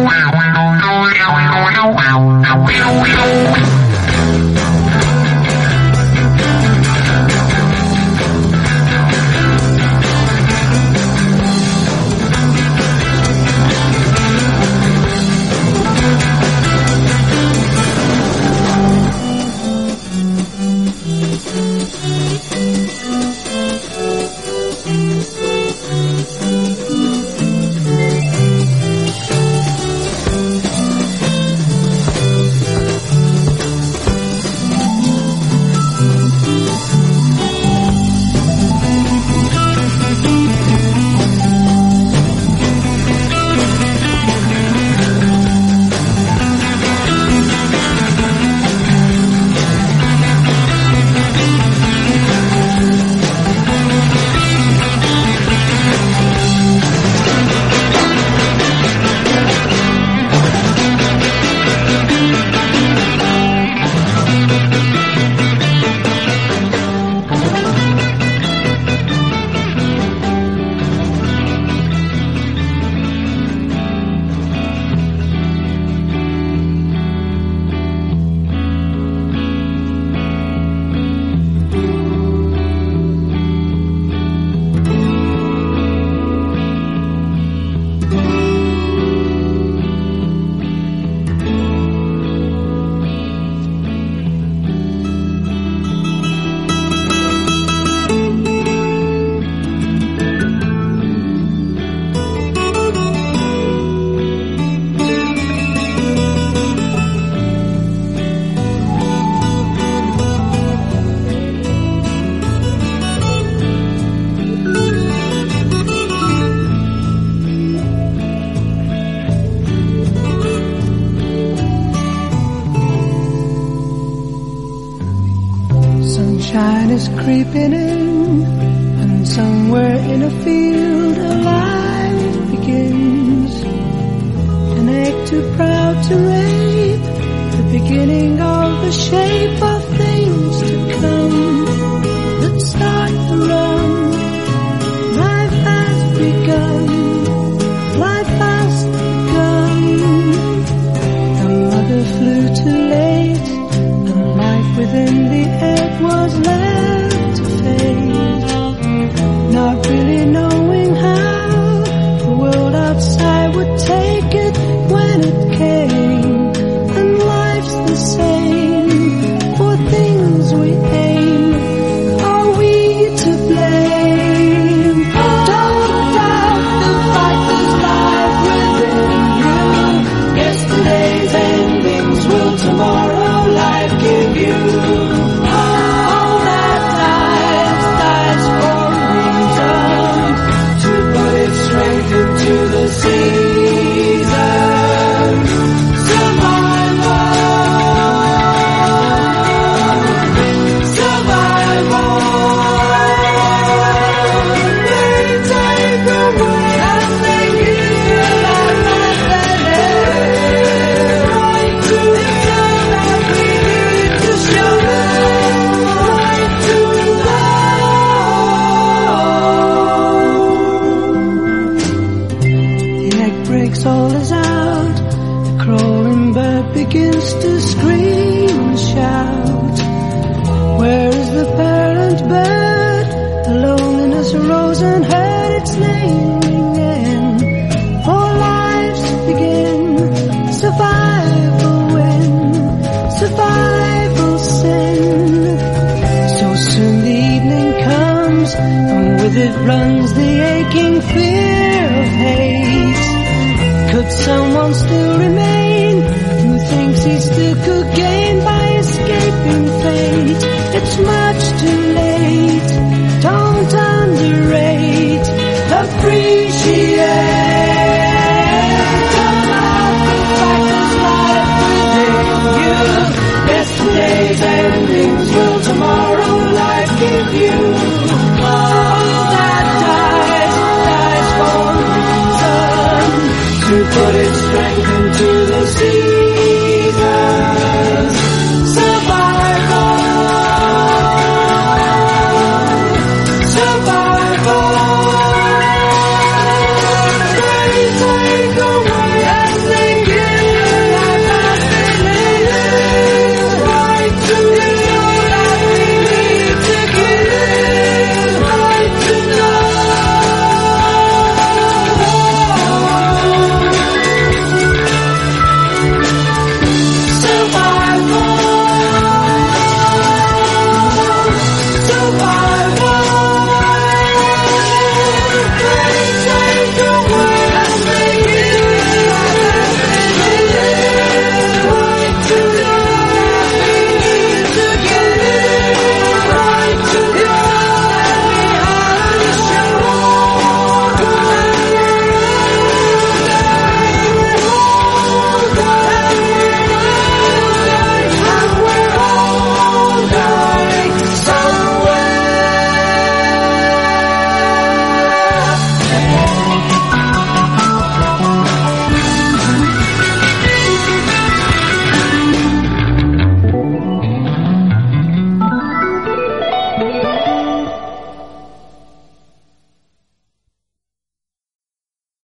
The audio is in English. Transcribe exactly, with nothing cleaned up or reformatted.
Sunshine is creeping in, and somewhere in a field a life begins. An egg too proud to rape, the beginning of the shape of things to come. Let's start the run. Life has begun. Life has begun. The mother flew too late, and life within the egg was left to fade. Not really knowing how the world outside would take it when it came. And life's the same for things we aim. Are we to blame? Don't doubt the fight that's life within you. Yesterday's endings will tomorrow life give you. All that dies, dies for a reason, to put its strength into the season. Survival, survival. They take away and they give you life and they right to the time that we need to show right to love. The egg breaks, all is out. The crawling bird begins to scream and shout. Where is the parent bird? The loneliness arose and heard its name again. For lives begin, survival win, survival sin. So soon the evening comes, and with it runs the aching fear of hate. Could someone still remain who thinks he still could gain by escaping fate? It's much too late. Don't underrate, appreciate.